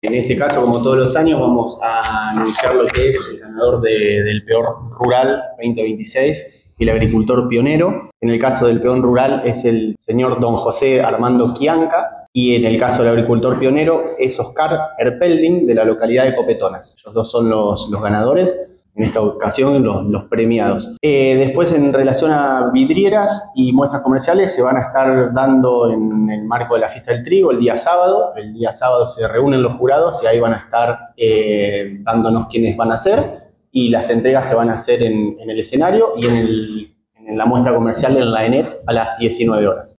En este caso, como todos los años, vamos a anunciar lo que es el ganador del Peón Rural 2026 y el agricultor pionero. En el caso del Peón Rural es el señor don José Armando Quianca y en el caso del agricultor pionero es Oscar Erpelding de la localidad de Copetonas. Ellos dos son los ganadores. En esta ocasión los premiados. Después, en relación a vidrieras y muestras comerciales, se van a estar dando en el marco de la fiesta del trigo el día sábado. El día sábado se reúnen los jurados y ahí van a estar dándonos quiénes van a ser, y las entregas se van a hacer en el escenario y en la muestra comercial en la ENET a las 19 horas.